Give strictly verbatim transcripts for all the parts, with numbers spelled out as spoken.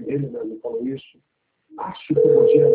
ele mesmo falou isso. Acho que o Rogério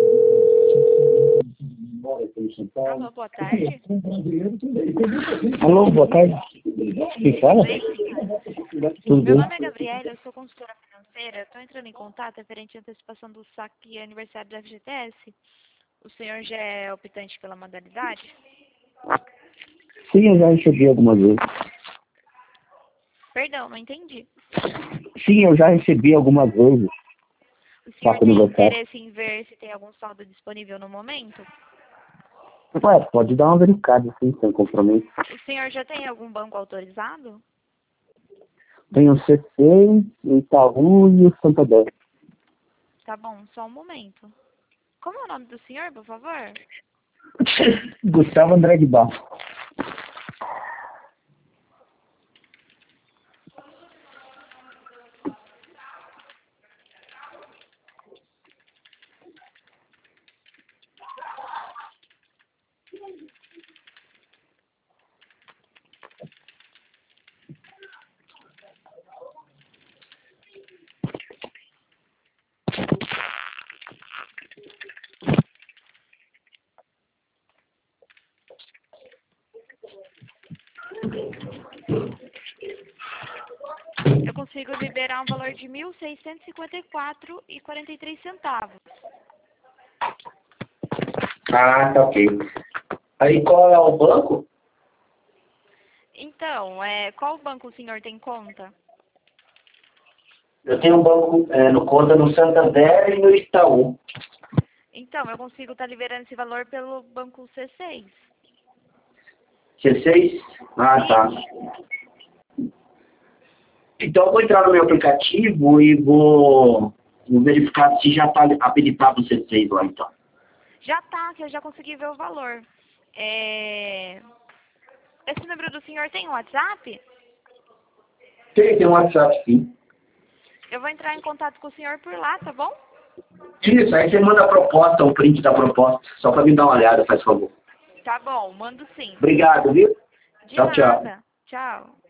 mora aqui em São Paulo. Alô, boa tarde. Um brasileiro também. Alô, boa tarde. Quem fala? Tudo Meu bem? nome é Gabriela, eu sou consultora financeira. Estou entrando em contato referente à antecipação do saque aniversário do F G T S. O senhor já é optante pela modalidade? Sim, eu já recebi algumas vezes. Perdão, não entendi. Sim, eu já recebi algumas vezes. O senhor Saque tem aniversário. interesse em ver se tem algum saldo disponível no momento? Ué, pode dar uma verificada, sim, sem compromisso. O senhor já tem algum banco autorizado? Tem o C seis, o Itaú e o Santander. Tá bom, só um momento. Como é o nome do senhor, por favor? Gustavo André de Barro. Eu consigo liberar um valor de mil seiscentos e cinquenta e quatro reais e quarenta e três centavos. Ah, tá ok. Aí qual é o banco? Então, é, qual banco o senhor tem conta? Eu tenho um banco é, no conta no Santander e no Itaú. Então, eu consigo estar liberando esse valor pelo banco C seis. C seis? Ah, tá. Então eu vou entrar no meu aplicativo e vou, vou verificar se já está habilitado o C seis lá, então. Já tá, que eu já consegui ver o valor. É... Esse número do senhor tem WhatsApp? Tem, tem um WhatsApp, sim. Eu vou entrar em contato com o senhor por lá, tá bom? Isso, aí você manda a proposta, o print da proposta, só para me dar uma olhada, faz favor. Tá bom, mando sim. Obrigado, viu? De Tchau, tchau. nada. Tchau.